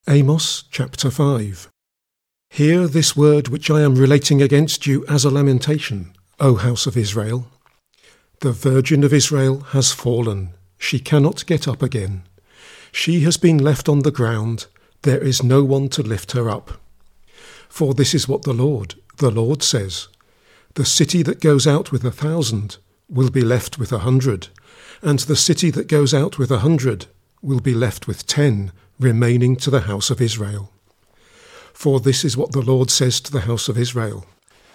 Amos chapter 5. Hear this word which I am relating against you as a lamentation, O house of Israel. The Virgin of Israel has fallen, she cannot get up again. She has been left on the ground, there is no one to lift her up. For this is what the Lord says, the city that goes out with 1,000 will be left with 100, and the city that goes out with 100 will be left with 10, remaining to the house of Israel. For this is what the Lord says to the house of Israel.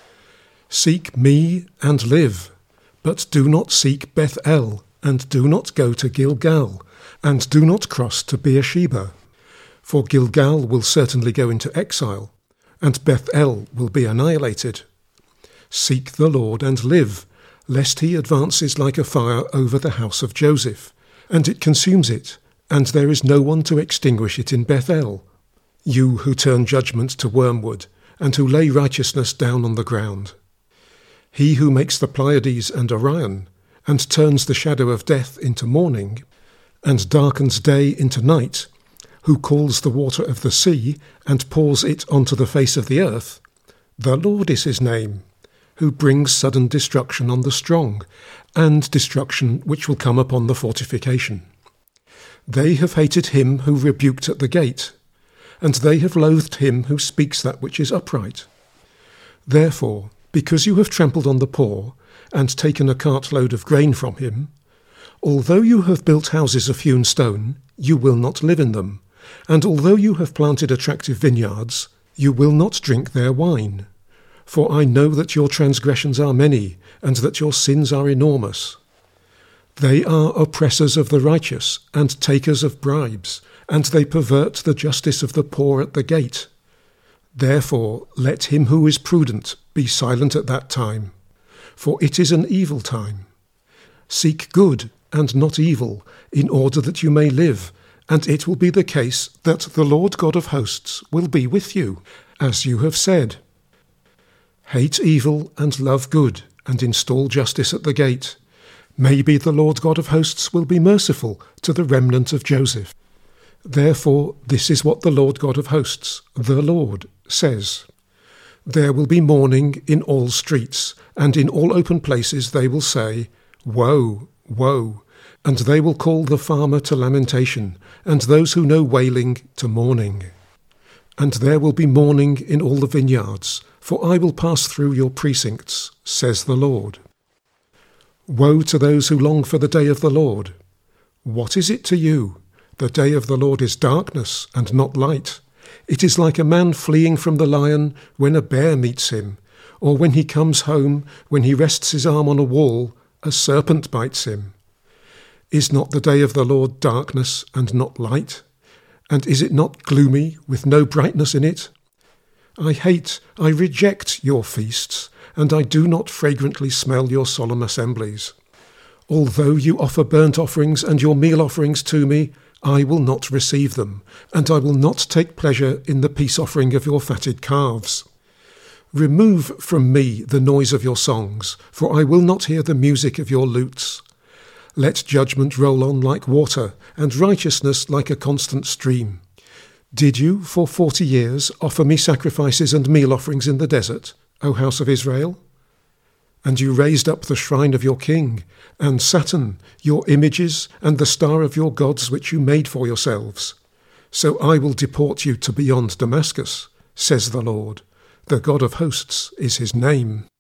Seek me and live, but do not seek Bethel, and do not go to Gilgal, and do not cross to Beersheba. For Gilgal will certainly go into exile, and Bethel will be annihilated. Seek the Lord and live, lest he advances like a fire over the house of Joseph, and it consumes it, and there is no one to extinguish it in Bethel. You who turn judgment to wormwood, and who lay righteousness down on the ground. He who makes the Pleiades and Orion, and turns the shadow of death into morning, and darkens day into night, who calls the water of the sea, and pours it onto the face of the earth, the Lord is his name, who brings sudden destruction on the strong, and destruction which will come upon the fortification. They have hated him who rebuked at the gate, and they have loathed him who speaks that which is upright. Therefore, because you have trampled on the poor, and taken a cartload of grain from him, although you have built houses of hewn stone, you will not live in them, and although you have planted attractive vineyards, you will not drink their wine. For I know that your transgressions are many, and that your sins are enormous. They are oppressors of the righteous, and takers of bribes, and they pervert the justice of the poor at the gate. Therefore let him who is prudent be silent at that time, for it is an evil time. Seek good and not evil, in order that you may live, and it will be the case that the Lord God of hosts will be with you, as you have said. Hate evil and love good, and install justice at the gate. Maybe the Lord God of hosts will be merciful to the remnant of Joseph. Therefore this is what the Lord God of hosts, the Lord, says. There will be mourning in all streets, and in all open places they will say, Woe, woe, and they will call the farmer to lamentation, and those who know wailing to mourning. And there will be mourning in all the vineyards, for I will pass through your precincts, says the Lord. Woe to those who long for the day of the Lord. What is it to you? The day of the Lord is darkness and not light. It is like a man fleeing from the lion when a bear meets him, or when he comes home, when he rests his arm on a wall, a serpent bites him. Is not the day of the Lord darkness and not light? And is it not gloomy, with no brightness in it? I reject your feasts, and I do not fragrantly smell your solemn assemblies. Although you offer burnt offerings and your meal offerings to me, I will not receive them, and I will not take pleasure in the peace offering of your fatted calves. Remove from me the noise of your songs, for I will not hear the music of your lutes. Let judgment roll on like water, and righteousness like a constant stream. Did you, for 40 years, offer me sacrifices and meal offerings in the desert, O house of Israel? And you raised up the shrine of your king, and Saturn, your images, and the star of your gods which you made for yourselves. So I will deport you to beyond Damascus, says the Lord. The God of hosts is his name.